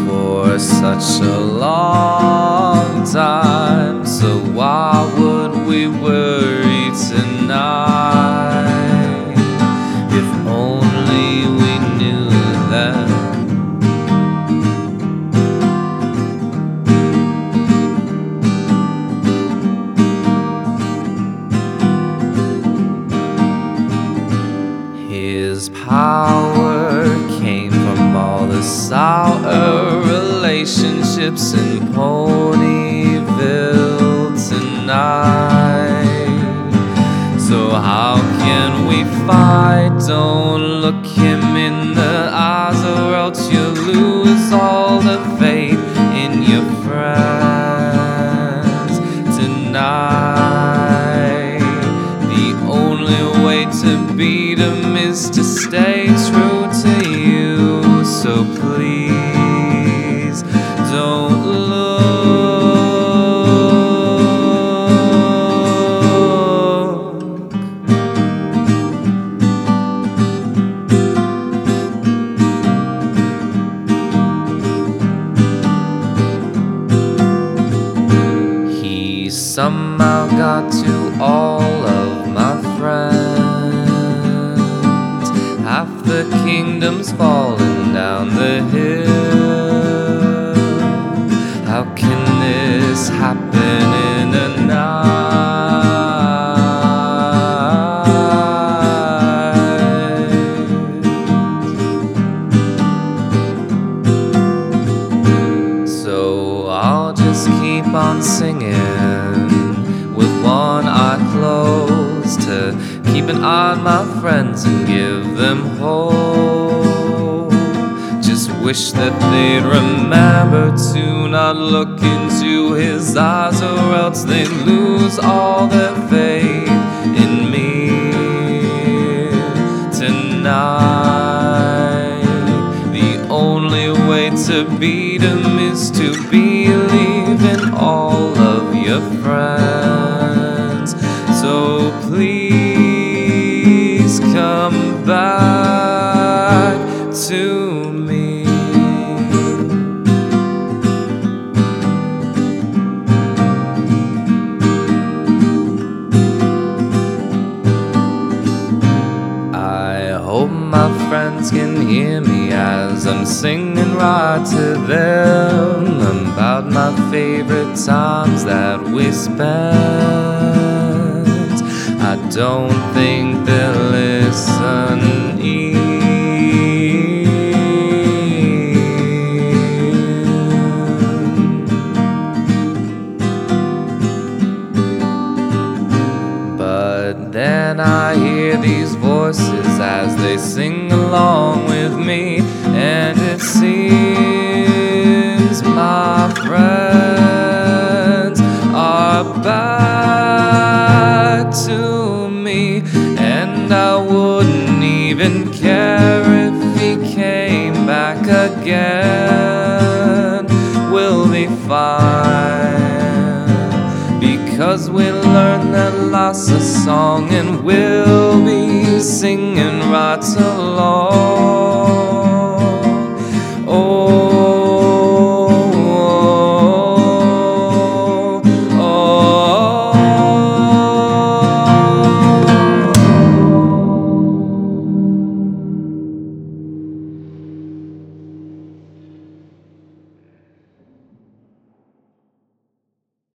for such a long time, so why would we worry tonight? If only we knew that. His power came from all the sour relationships in Ponyville tonight. So how can we fight? Don't look him in the eyes, or else you'll lose all the faith in your friends tonight. The only way to beat him is to stay true to you, so please don't look. He somehow got to all of my friends. Half the kingdom's falling down the hill. How can this happen in a night? So I'll just keep on singing with one eye closed, to keep an eye on my friends and give them hope. Just wish that they'd remember to not look into his eyes, or else they'd lose all their faith in me tonight. The only way to beat him is to believe in all of your friends. So please come back to me. I hope my friends can hear me as I'm singing right to them about my favorite times that we spent. I don't think they'll listen But then I hear these voices as they sing along with me, and it seems my friends are back to me. And I wouldn't even care if he came back again. We'll be fine, because we learned that life's a song, and we'll be singing right along.